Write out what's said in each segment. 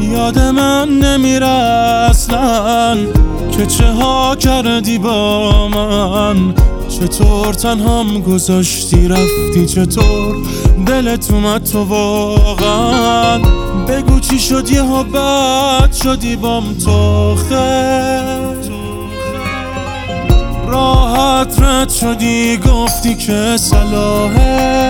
یاد من نمیره اصلا که چه ها کردی با من. چطور تنهام گذاشتی رفتی، چطور دلت اومد تو واقعا. بگو چی شد یه ها بد شدی بام تو خیل راحت رد شدی، گفتی که صلاحه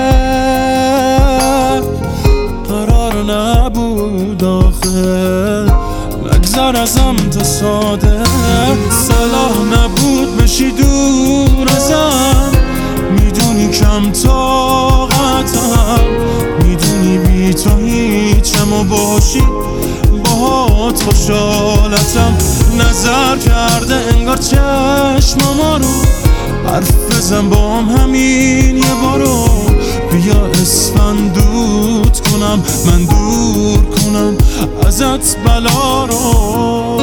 قرار نبود آخه نگذر ازم تا ساده. صلاح نبود بشی دور ازم، میدونی کم طاقتم، میدونی بی تو هیچم و باشی باهات خوشحالتم. نظر کرده انگار چشماما رو، حرف بزن بام همین یه بارو. بیا اسفندود کنم من، دور کنم ازت بلا رو.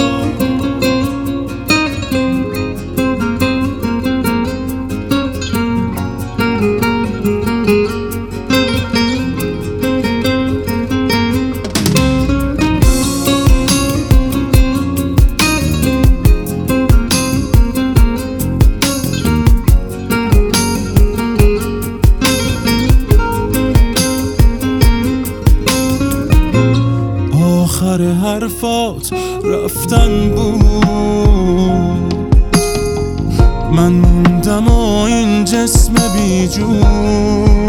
آخر حرفات رفتن بود، من موندم و این جسم بی جون.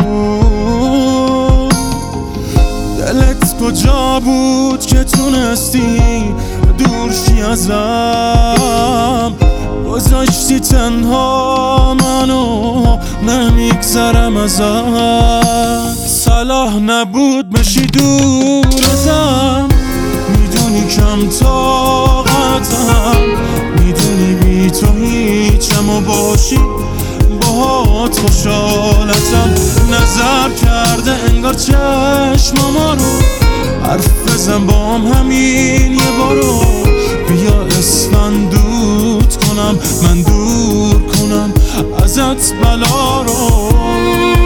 دلت کجا بود که تونستی دورشی ازم، گذاشتی تنها منو نمیگذرم ازم. صلاح نبود بشی دور ازم، میدونی کم طاقتم، میدونی بی تو هیچم و باشی باهات خوشحالتم. نظر کرده انگار چشماما رو، حرف بزن بام همین یه بارو. بیا اسفندود کنم من، دور کنم ازت بلا رو.